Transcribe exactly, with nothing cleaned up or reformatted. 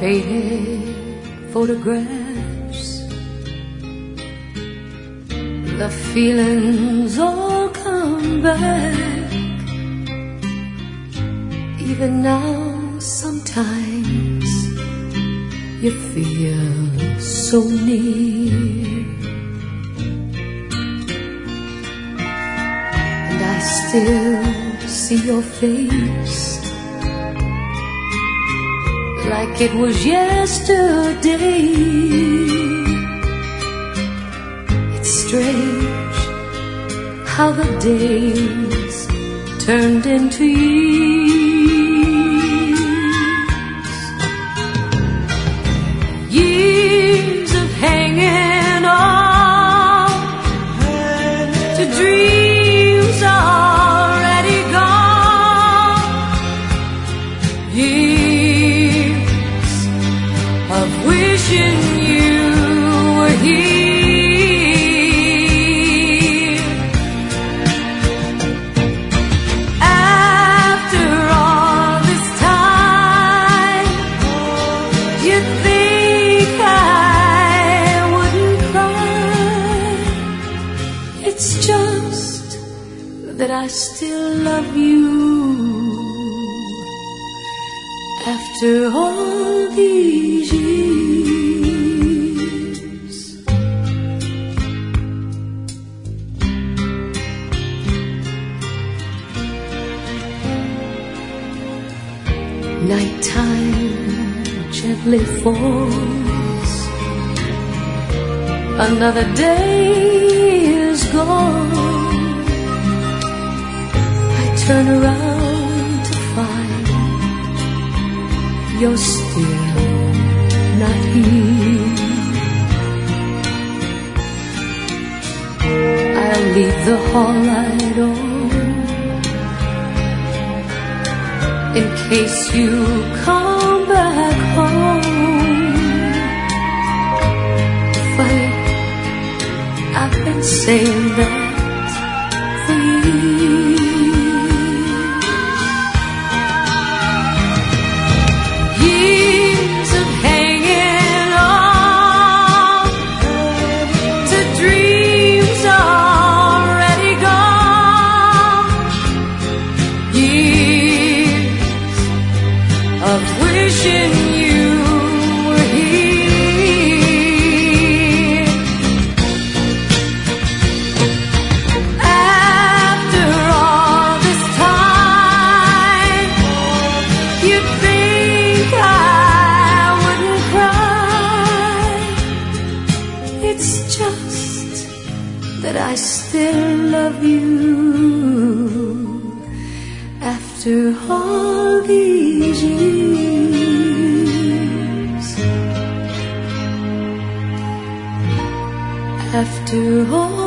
faded photographs, the feelings all come back. Even now, sometimes you feel so near, and I still see your face like it was yesterday. It's strange how the days turned into years. Years of hanging on to dreams already gone. Years of wishing you were here. After all this time, you'd think I wouldn't cry. It's just that I still love you after all these years. Nighttime gently falls, another day is gone. I turn around to find you're still not here. I'll leave the hall light on in case you come back home. Funny, I've been saying that for years. Years of hanging on to dreams already gone. Years of wishing you were here. After all this time, you'd think I wouldn't cry. It's just that I still love you after all these years. After all